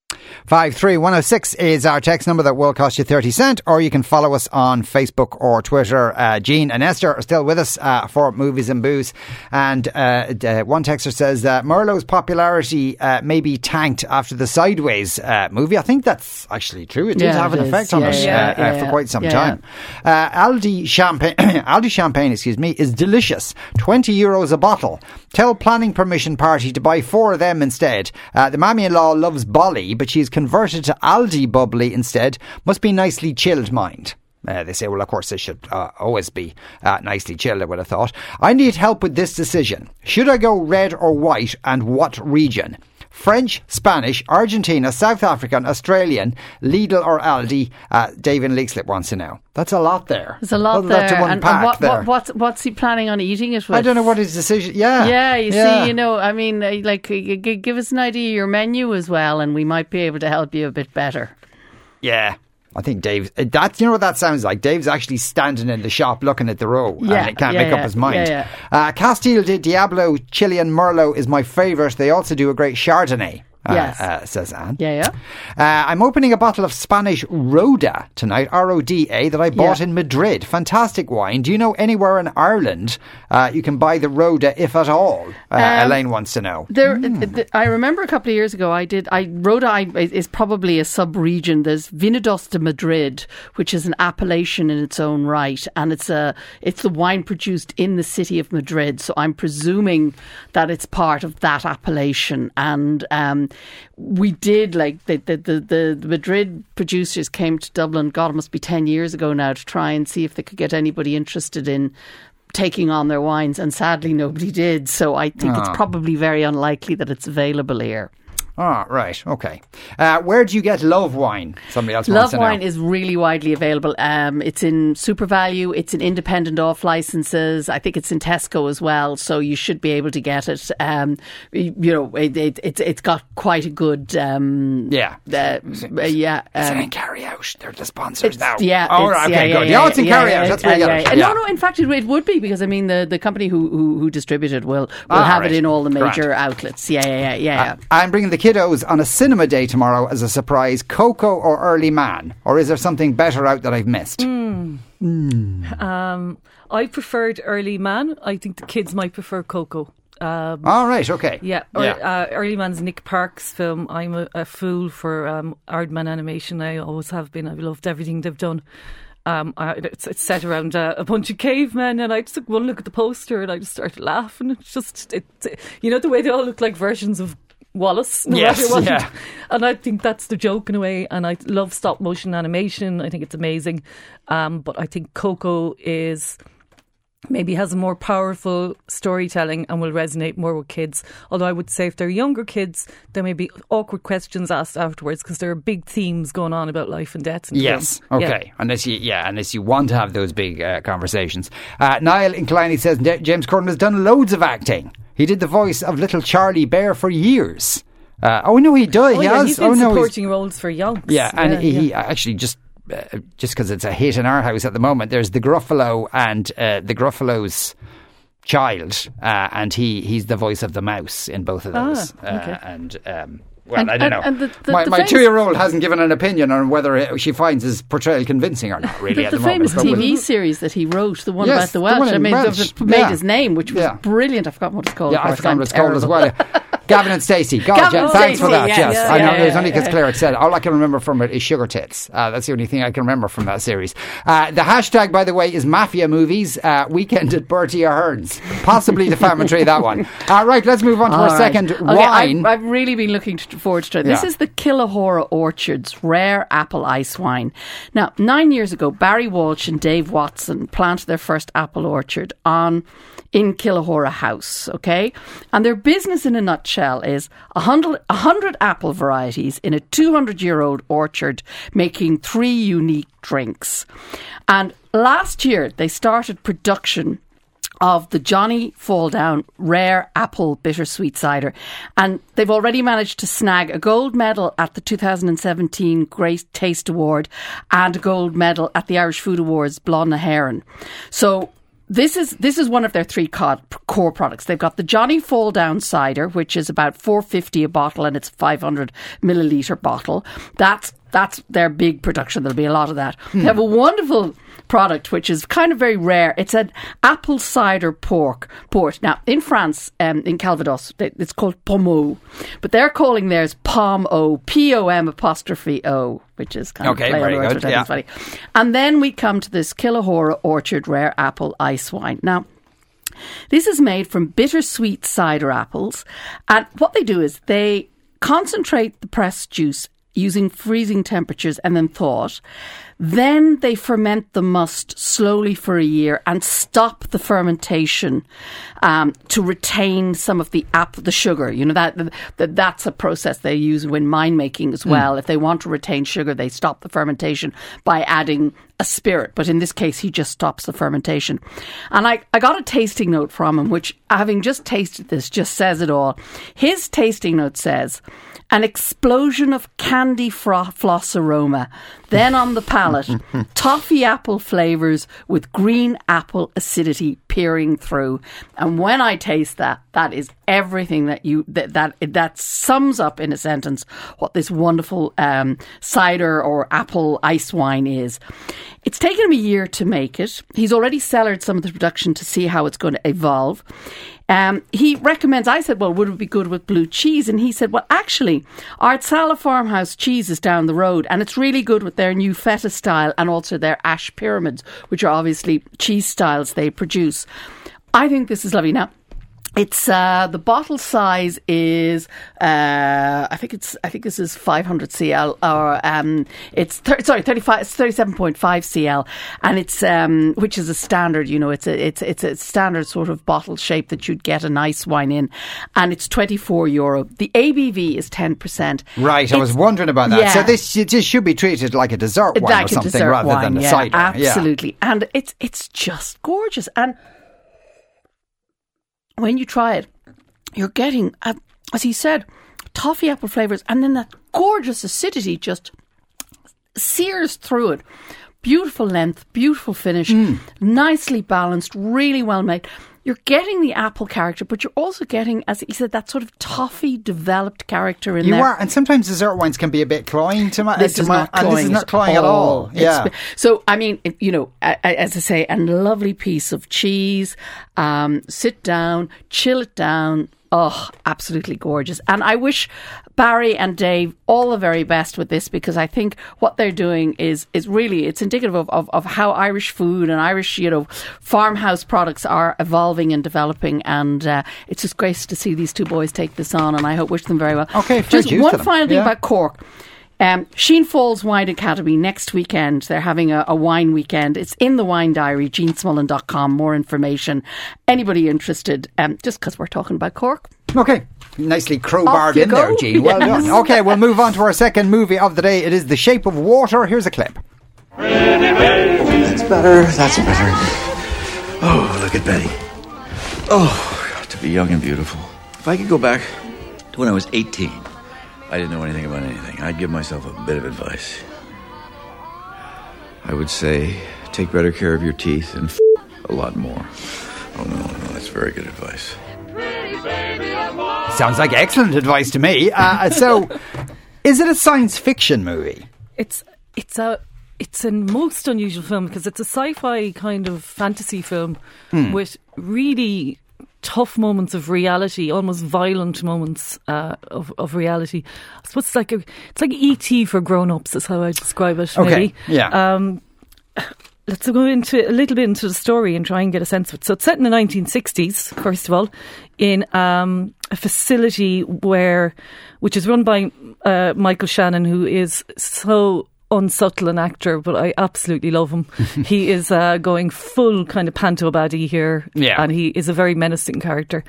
53106 is our text number that will cost you 30 cents, or you can follow us on Facebook or Twitter. Jean and Esther are still with us for Movies and Booze, and one texter says that Merlot's popularity may be tanked after the Sideways movie. I think that's actually true. It did have an effect on it for quite some time. Aldi Champagne, is delicious. €20 a bottle. Tell planning permission party to buy 4 of them instead. The mammy-in-law loves Bolly, but she's converted to Aldi Bubbly instead. Must be nicely chilled, mind. They say, well, of course, it should always be nicely chilled, I would have thought. I need help with this decision. Should I go red or white, and what region? French, Spanish, Argentina, South African, Australian, Lidl or Aldi? David Leakslip wants to know. That's a lot there. There's a lot there. And what's he planning on eating it with? I don't know what his decision... Yeah, you see, you know, I mean, like, give us an idea of your menu as well, and we might be able to help you a bit better. Yeah. I think Dave, you know what that sounds like? Dave's actually standing in the shop looking at the row and he can't make up his mind. Castile de Diablo Chilean Merlot is my favourite. They also do a great Chardonnay. Yes. Says Anne. Yeah. I'm opening a bottle of Spanish Roda tonight, Roda, that I bought in Madrid. Fantastic wine. Do you know anywhere in Ireland you can buy the Roda, if at all? Elaine wants to know. I remember a couple of years ago Roda is probably a sub-region. There's Viñedos de Madrid, which is an appellation in its own right, and it's the wine produced in the city of Madrid. So I'm presuming that it's part of that appellation. And we did, like, the Madrid producers came to Dublin, God, it must be 10 years ago now, to try and see if they could get anybody interested in taking on their wines, and sadly nobody did. So I think it's probably very unlikely that it's available here. Oh, right. Okay. Where do you get Love Wine? Somebody else wants to know. Love Wine is really widely available. It's in SuperValu. It's in independent off licenses. I think it's in Tesco as well. So you should be able to get it. It's got quite a good. It's in Carry Out. They're the sponsors now. Yeah. Oh, right. Okay. Good. It's in Carry Out. That's where you get it. No. In fact, it would be, because I mean the company who distributed will have it in all the major outlets. Yeah. I'm bringing the kiddos on a cinema day tomorrow as a surprise. Coco or Early Man? Or is there something better out that I've missed? I preferred Early Man. I think the kids might prefer Coco. All right, okay. Yeah. Early Man's Nick Park's film. I'm a fool for Aardman animation. I always have been. I've loved everything they've done. It's set around a bunch of cavemen, and I just took one look at the poster and I just started laughing. It's just, the way they all look like versions of Wallace. Yes, yeah. And I think that's the joke in a way. And I love stop motion animation. I think it's amazing. But I think Coco maybe has a more powerful storytelling and will resonate more with kids. Although I would say if they're younger kids, there may be awkward questions asked afterwards, because there are big themes going on about life and death. Yes, okay. Yeah. Unless you want to have those big conversations. Niall in Killiney says James Corden has done loads of acting. He did the voice of little Charlie Bear for years. He does. He's been supporting roles for yonks. Yeah, and he actually just because it's a hit in our house at the moment, there's the Gruffalo and the Gruffalo's child, and he's the voice of the mouse in both of those. Okay. I don't know. My 2-year-old hasn't given an opinion on whether she finds his portrayal convincing or not, really, at the moment. The famous TV series that he wrote, the one about the Welsh, made his name, which was brilliant. I've forgotten what it's called. Yeah, I've forgotten what it's called as well. Gavin and Stacey. Thanks for that. Yes. I know it was only because Claire had said. All I can remember from it is Sugar Tits. That's the only thing I can remember from that series. The hashtag, by the way, is Mafia Movies. Weekend at Bertie Ahern's. Possibly the Famine Tree, that one. Right, let's move on to our second wine. I've really been looking forward to it. This is the Killahora Orchards Rare Apple Ice Wine. Now, 9 years ago, Barry Walsh and Dave Watson planted their first apple orchard in Killahora House, okay? And their business in a nutshell is 100 apple varieties in a 200-year-old orchard, making 3 unique drinks. And last year, they started production of the Johnny Falldown Rare Apple Bittersweet Cider. And they've already managed to snag a gold medal at the 2017 Great Taste Award and a gold medal at the Irish Food Awards Blonde na Heron. So this is one of their 3 core products. They've got the Johnny Falldown cider, which is about $4.50 a bottle, and it's a 500 milliliter bottle. That's their big production. There'll be a lot of that. They have a wonderful product which is kind of very rare. It's an apple cider port. Now in France, in Calvados, it's called Pommeau, but they're calling theirs Pom-O, P-O-M'-O, which is kind of play on words, which I think is funny. And then we come to this Killahora Orchard Rare Apple Ice Wine. Now, this is made from bittersweet cider apples, and what they do is they concentrate the pressed juice using freezing temperatures and then thawed. Then they ferment the must slowly for a year and stop the fermentation to retain some of the sugar. You know, that's a process they use when wine making as well. If they want to retain sugar, they stop the fermentation by adding a spirit. But in this case, he just stops the fermentation. And I got a tasting note from him, which, having just tasted this, just says it all. His tasting note says, an explosion of candy floss aroma. Then on the palate, toffee apple flavours with green apple acidity peering through. And when I taste that, that is everything that sums up in a sentence what this wonderful cider or apple ice wine is. It's taken him a year to make it. He's already cellared some of the production to see how it's going to evolve. He recommends, I said, well, would it be good with blue cheese? And he said, well, actually, Ardsala Farmhouse cheese is down the road and it's really good with their new feta style and also their ash pyramids, which are obviously cheese styles they produce. I think this is lovely. Now, it's the bottle size is I think this is 500 cl or it's 37.5 cl, and it's which is a standard, it's a standard sort of bottle shape that you'd get a nice wine in, and it's €24. The ABV is 10%. Right, I was wondering about that. Yeah. So this should be treated like a dessert wine like or something rather wine, than a cider. Absolutely, and it's just gorgeous. And when you try it, you're getting, as he said, toffee apple flavours, and then that gorgeous acidity just sears through it. Beautiful length, beautiful finish, nicely balanced, really well made. You're getting the apple character, but you're also getting, as he said, that sort of toffee developed character in there. You are, and sometimes dessert wines can be a bit cloying to my. This is not cloying at all. Yeah. So, I mean, as I say, a lovely piece of cheese. Sit down, chill it down. Oh, absolutely gorgeous. And I wish Barry and Dave all the very best with this, because I think what they're doing is really, it's indicative of how Irish food and Irish, farmhouse products are evolving and developing. And it's just great to see these two boys take this on, and I wish them very well. Okay, just one final thing about Cork. Sheen Falls Wine Academy next weekend. They're having a wine weekend. It's in the Wine Diary, jeansmullen.com. More information. Anybody interested? Just because we're talking about Cork. Okay. Nicely crowbarred in there, Jean. Well done. Okay, we'll move on to our second movie of the day. It is The Shape of Water. Here's a clip. That's better. That's better. Oh, look at Betty. Oh, to be young and beautiful. If I could go back to when I was 18... I didn't know anything about anything. I'd give myself a bit of advice. I would say, take better care of your teeth and a lot more. Oh, no, that's very good advice. Sounds like excellent advice to me. So, is it a science fiction movie? It's a most unusual film because it's a sci-fi kind of fantasy film with really tough moments of reality, almost violent moments of reality. I suppose it's like E.T. for grown-ups is how I describe it. Okay, maybe. Yeah. Let's go into a little bit into the story and try and get a sense of it. So it's set in the 1960s, first of all, in a facility which is run by Michael Shannon, who is so unsubtle an actor, but I absolutely love him. He is going full kind of panto baddie here, and he is a very menacing character.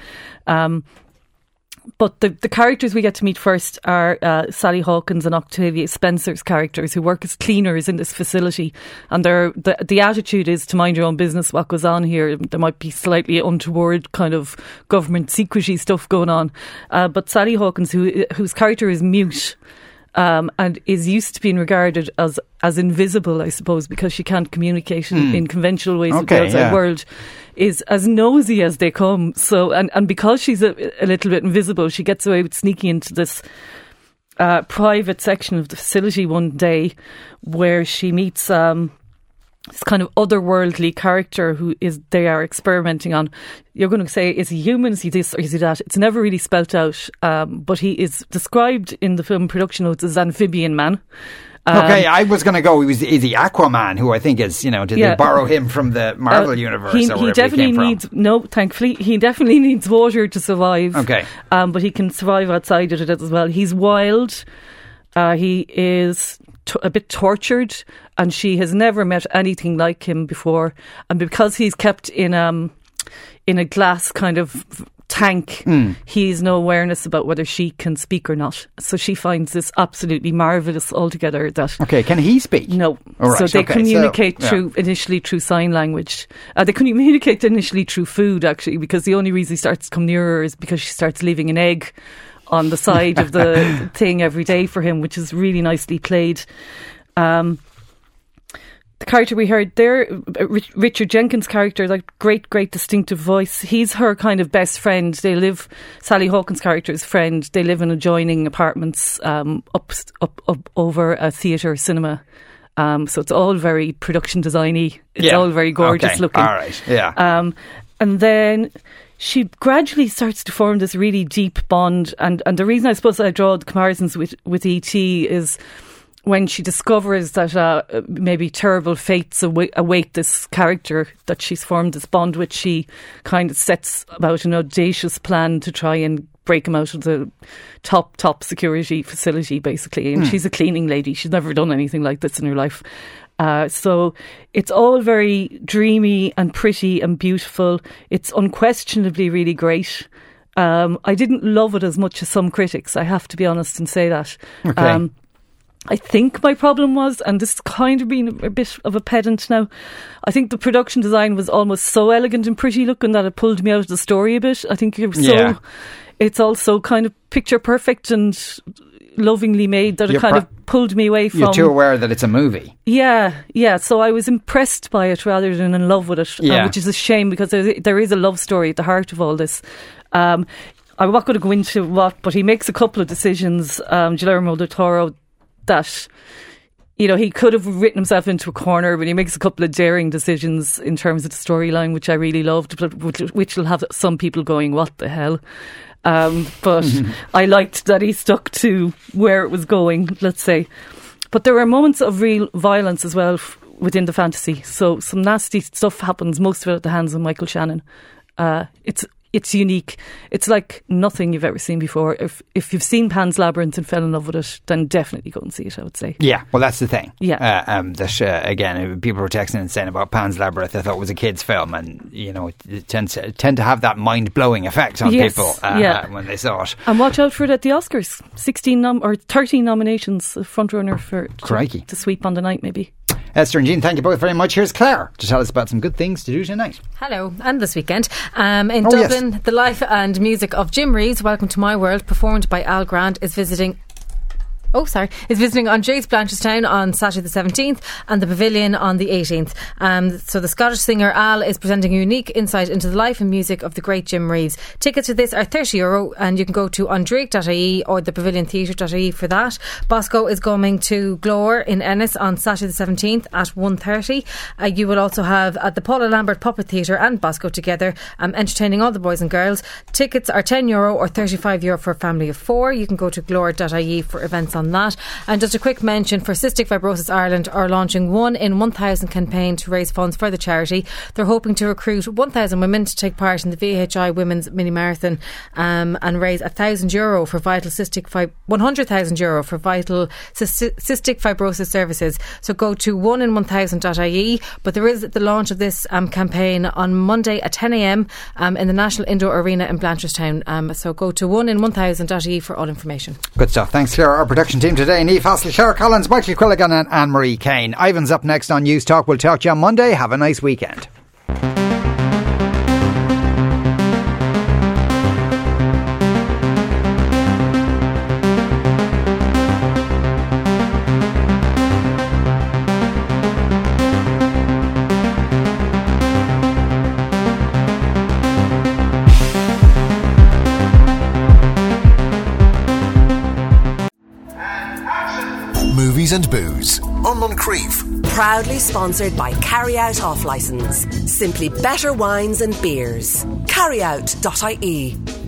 But the characters we get to meet first are Sally Hawkins and Octavia Spencer's characters, who work as cleaners in this facility. And the attitude is to mind your own business. What goes on here? There might be slightly untoward kind of government secrecy stuff going on. But Sally Hawkins, whose character is mute, and is used to being regarded as invisible, I suppose, because she can't communicate in conventional ways with the outside world, is as nosy as they come. So, and because she's a little bit invisible, she gets away with sneaking into this private section of the facility one day, where she meets this kind of otherworldly character who they are experimenting on. You're going to say, is he human? Is he this or is he that? It's never really spelt out, but he is described in the film production notes as amphibian man. Okay, I was going to go, is he Aquaman, who I think is, did they borrow him from the Marvel universe or wherever he definitely needs, no, thankfully, he definitely needs water to survive. Okay. But he can survive outside of it as well. He's wild. He is a bit tortured, and she has never met anything like him before. And because he's kept in a glass kind of tank, he's no awareness about whether she can speak or not. So she finds this absolutely marvellous altogether. Okay, can he speak? No. Right, so they communicate initially through sign language. They communicate initially through food, actually, because the only reason he starts to come near her is because she starts leaving an egg on the side of the thing every day for him, which is really nicely played. The the character we heard there, Richard Jenkins' character, like great distinctive voice. He's her kind of best friend. They live, Sally Hawkins' character's friend, they live in adjoining apartments up over a theatre cinema. So it's all very production designy. It's all very gorgeous looking. All right, yeah. And then she gradually starts to form this really deep bond. And the reason I suppose I draw the comparisons with E.T. is when she discovers that maybe terrible fates await this character that she's formed this bond with, she kind of sets about an audacious plan to try and break him out of the top security facility, basically. And she's a cleaning lady. She's never done anything like this in her life. So it's all very dreamy and pretty and beautiful. It's unquestionably really great. I didn't love it as much as some critics, I have to be honest and say that. Okay. I think my problem was, and this is kind of being a bit of a pedant now, I think the production design was almost so elegant and pretty looking that it pulled me out of the story a bit. I think it's also kind of picture perfect and lovingly made that it kind of pulled me away from... You're too aware that it's a movie. Yeah. So I was impressed by it rather than in love with it, which is a shame because there is a love story at the heart of all this. I'm not going to go into what, but he makes a couple of decisions, Guillermo del Toro, that, you know, he could have written himself into a corner, but he makes a couple of daring decisions in terms of the storyline, which I really loved, but which will have some people going, what the hell? But I liked that he stuck to where it was going, let's say. But there are moments of real violence as well within the fantasy. So some nasty stuff happens, most of it at the hands of Michael Shannon. It's unique. It's like nothing you've ever seen before. If you've seen Pan's Labyrinth and fell in love with it, then definitely go and see it, I would say. Yeah, well, that's the thing. Yeah. Again, people were texting and saying about Pan's Labyrinth, I thought it was a kid's film, and, you know, it tend to have that mind-blowing effect on people when they saw it. And watch out for it at the Oscars. 13 nominations, frontrunner for to sweep on the night, maybe. Esther and Jean, thank you both very much. Here's Claire to tell us about some good things to do tonight. Hello, and this weekend in Dublin, the life and music of Jim Reeves, Welcome to My World, performed by Al Grant, is visiting on Jade's Blanchardstown on Saturday the 17th and the Pavilion on the 18th. So the Scottish singer Al is presenting a unique insight into the life and music of the great Jim Reeves. Tickets to this are €30 and you can go to ondrake.ie or the paviliontheatre.ie for that. Bosco is going to Glore in Ennis on Saturday the 17th at 1:30. You will also have at the Paula Lambert Puppet Theatre and Bosco together entertaining all the boys and girls. Tickets are €10 or €35 for a family of 4. You can go to glore.ie for events on that. And just a quick mention for Cystic Fibrosis Ireland are launching 1 in 1,000 campaign to raise funds for the charity. They're hoping to recruit 1,000 women to take part in the VHI Women's Mini Marathon and raise €1,000 for €100,000 for vital cystic fibrosis services. So go to 1in1000.ie. But there is the launch of this campaign on Monday at 10 a.m. In the National Indoor Arena in Blanchardstown. So go to 1in1000.ie for all information. Good stuff. Thanks, Claire. Our production team today: Niamh Hassel, Claire Collins, Michael Quilligan and Anne-Marie Kane. Ivan's up next on News Talk. We'll talk to you on Monday. Have a nice weekend. Movies and Booze on Moncrief. Proudly sponsored by Carry Out Off Licence. Simply better wines and beers. Carryout.ie.